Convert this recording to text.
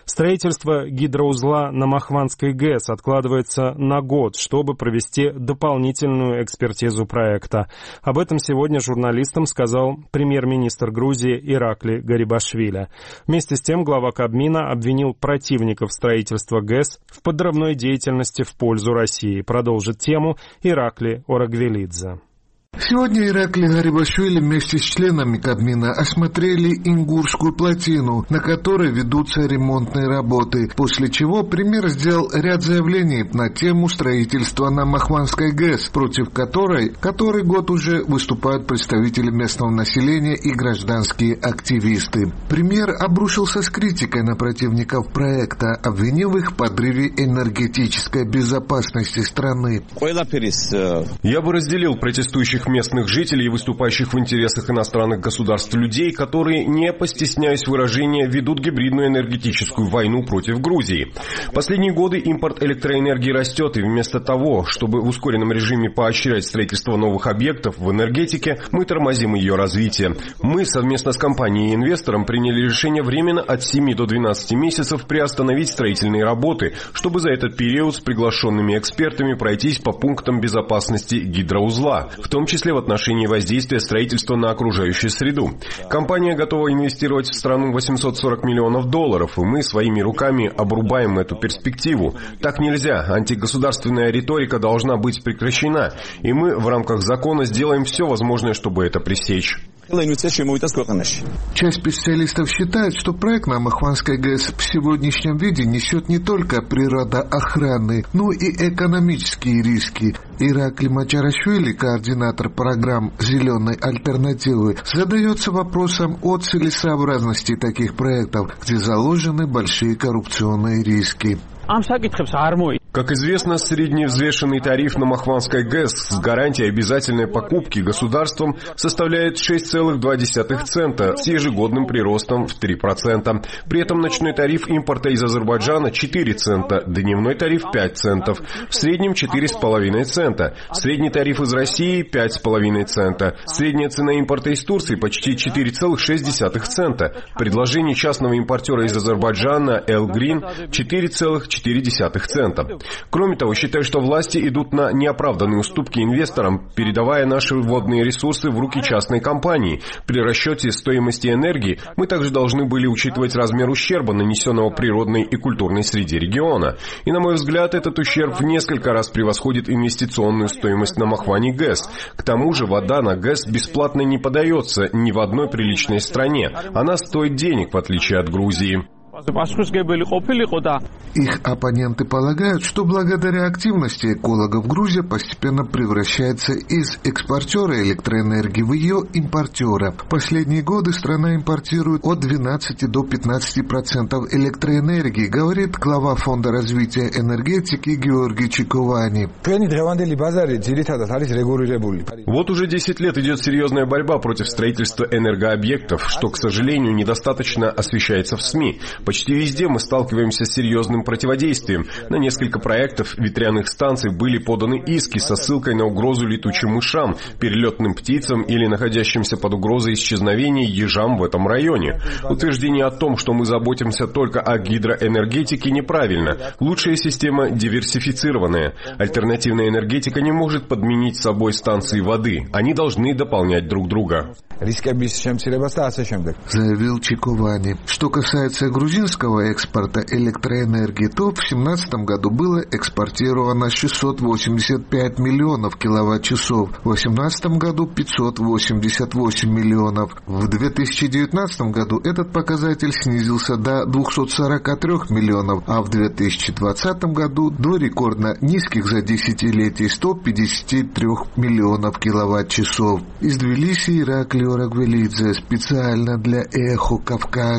Строительство гидроузла на Махванской ГЭС откладывается на год, чтобы провести дополнительную экспертизу проекта. Об этом сегодня журналистам сказал премьер-министр Грузии Иракли Гарибашвили. Вместе с тем глава Кабмина обвинил противников строительства ГЭС в подрывной деятельности в пользу России. Продолжит тему Иракли Орагвелидзе. Сегодня Иракли Гарибашвили вместе с членами Кабмина осмотрели Ингурскую плотину, на которой ведутся ремонтные работы, после чего премьер сделал ряд заявлений на тему строительства на Махванской ГЭС, против которой который год уже выступают представители местного населения и гражданские активисты. Премьер обрушился с критикой на противников проекта, обвинив их в подрыве энергетической безопасности страны. Я бы разделил протестующих местных жителей и выступающих в интересах иностранных государств людей, которые, не постесняясь выражения, ведут гибридную энергетическую войну против Грузии. Последние годы импорт электроэнергии растет, и вместо того, чтобы в ускоренном режиме поощрять строительство новых объектов в энергетике, мы тормозим ее развитие. Мы совместно с компанией и инвестором приняли решение временно от 7 до 12 месяцев приостановить строительные работы, чтобы за этот период с приглашенными экспертами пройтись по пунктам безопасности гидроузла, в том числе в отношении воздействия строительства на окружающую среду. Компания готова инвестировать в страну $840 миллионов, и мы своими руками обрубаем эту перспективу. Так нельзя. Антигосударственная риторика должна быть прекращена, и мы в рамках закона сделаем все возможное, чтобы это пресечь. Часть специалистов считает, что проект на Махванской ГЭС в сегодняшнем виде несет не только природоохранные, но и экономические риски. Иракли Мачарашвили, координатор программ «Зеленой альтернативы», задается вопросом о целесообразности таких проектов, где заложены большие коррупционные риски. Как известно, средневзвешенный тариф на Махванской ГЭС с гарантией обязательной покупки государством составляет 6,2 цента с ежегодным приростом в 3%. При этом ночной тариф импорта из Азербайджана 4 цента, дневной тариф 5 центов, в среднем 4,5 цента. Средний тариф из России 5,5 цента. Средняя цена импорта из Турции почти 4,6 цента. Предложение частного импортера из Азербайджана Элгрин 4,4 цента. Кроме того, считаю, что власти идут на неоправданные уступки инвесторам, передавая наши водные ресурсы в руки частной компании. При расчете стоимости энергии мы также должны были учитывать размер ущерба, нанесенного природной и культурной среде региона. И, на мой взгляд, этот ущерб в несколько раз превосходит инвестиционную стоимость на Махване ГЭС. К тому же вода на ГЭС бесплатно не подается ни в одной приличной стране. Она стоит денег, в отличие от Грузии. Их оппоненты полагают, что благодаря активности экологов Грузия постепенно превращается из экспортера электроэнергии в ее импортера. В последние годы страна импортирует от 12 до 15% электроэнергии, говорит глава Фонда развития энергетики Георгий Чикувани. Вот уже 10 лет идет серьезная борьба против строительства энергообъектов, что, к сожалению, недостаточно освещается в СМИ. Почти везде мы сталкиваемся с серьезным противодействием. На несколько проектов ветряных станций были поданы иски со ссылкой на угрозу летучим мышам, перелетным птицам или находящимся под угрозой исчезновения ежам в этом районе. Утверждение о том, что мы заботимся только о гидроэнергетике, неправильно. Лучшая система диверсифицированная. Альтернативная энергетика не может подменить собой станции воды. Они должны дополнять друг друга. Заявил Чикувани. Что касается грузинского экспорта электроэнергии, то в 2017 году было экспортировано 685 миллионов киловатт-часов, в 2018 году 588 миллионов. В 2019 году этот показатель снизился до 243 миллионов, а в 2020 году до рекордно низких за десятилетий 153 миллионов киловатт-часов. Из Тбилиси Иракли Орагвелидзе специально для Эхо Кавказа.